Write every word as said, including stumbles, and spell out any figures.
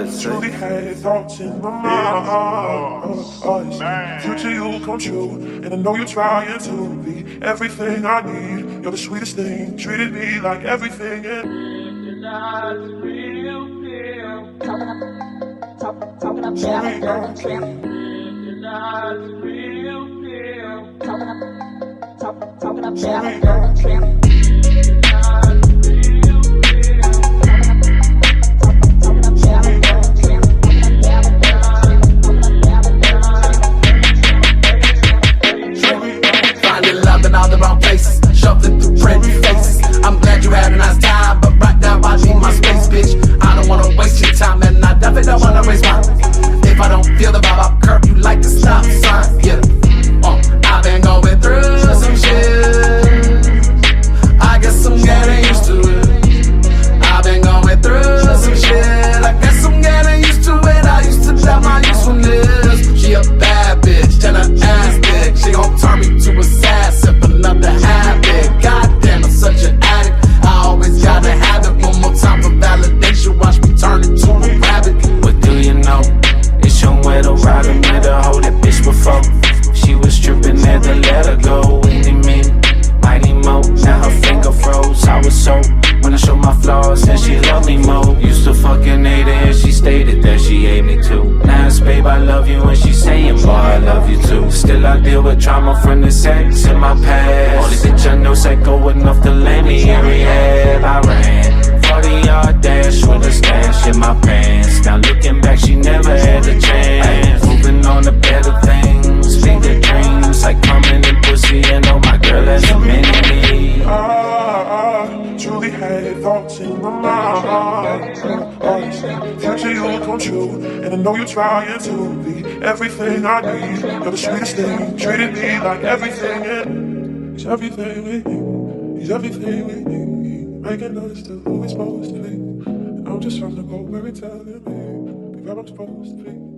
let's truly had thoughts in my mind. Oh, oh, future you come true, and I know you're trying to be everything I need. You're the sweetest thing, treated me like everything. And I feel, feel. Talking up, talk, talking up, shit, girl, trip. And I feel, feel. Talking up, talk, talking up, shit, girl, trip. All the wrong places, shuffling through pretty faces. I'm glad you had a nice time, but right now I need my space, bitch. I don't wanna waste your time, and I definitely don't wanna waste mine. If I don't feel the vibe, I'll curb you like the stop sign. Yeah, uh, I've been going through some shit. I guess I'm getting used to it. I've been going through some shit. I guess I'm getting used to it. I used to doubt my usefulness. She a bad bitch, and her ass big. She gon' turn me to a sad sip. Another habit, goddamn, I'm such an addict. I always gotta have it. One more time for validation. Watch me turn into a rabbit. What do you know? It's your widow riding with her, hold that bitch before. She was tripping, had to let her go. Any minute, mighty mo. Now her finger froze. I was so when I showed my flaws, and she loved me more. Used to fucking hate her, and she stated that she hate me too. Now it's babe, I love you, and she saying, boy, I love you too. Still I deal with trauma from the sex in my past. Only bitch I know psycho enough to lay me in rehab. I ran forty yard dash with a stash in my pants. Now looking back, she never had a chance. Moving on to better things, bigger dreams, like coming in pussy, and oh my girl, that's a mini-me. I truly had thoughts in my mind. Oh, future you come true, and I know you're trying to be everything I need. You're the sweetest thing, treated me like everything. And he's everything we need. He's everything we need. Making us to who we're supposed to be. And I'm just trying to go where it's telling me, be where I'm supposed to be.